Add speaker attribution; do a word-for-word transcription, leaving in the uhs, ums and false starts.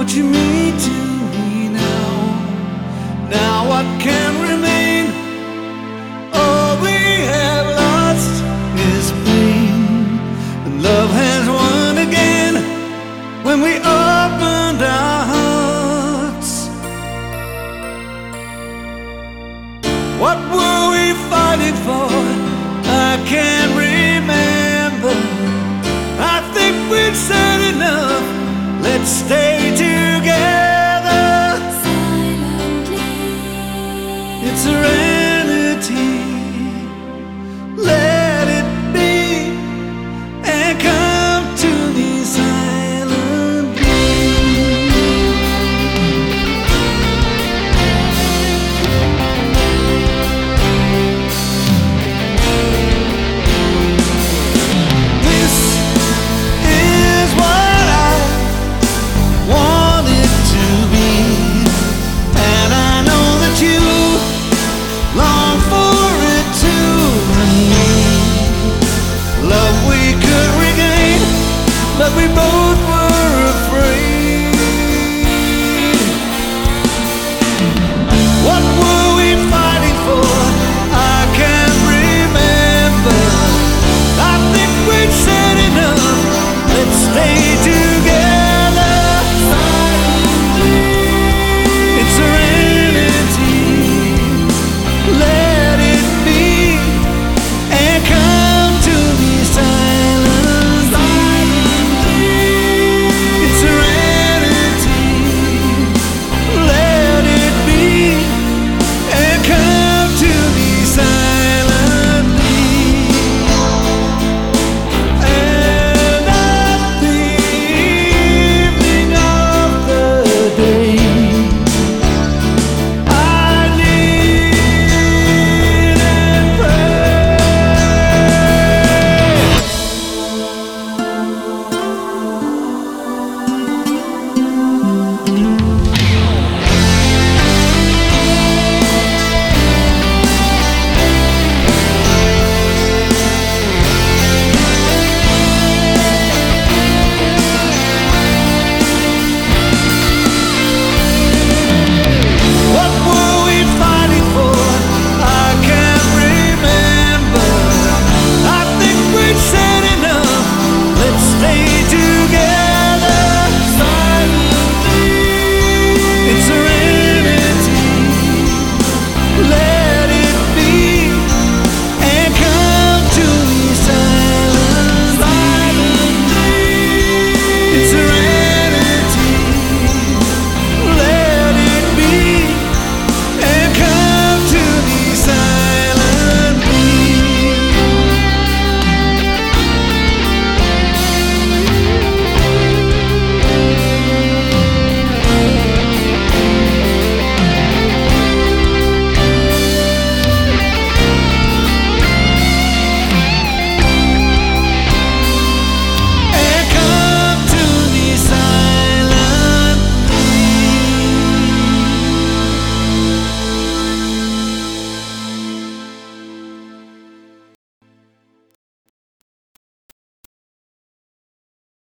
Speaker 1: what you mean to me now. Now what can remain? All we have lost is pain, and love has won again when we opened our hearts. What were we fighting for? I can't remember. I think we've said enough. Let's stay together.
Speaker 2: Silently,
Speaker 1: It's a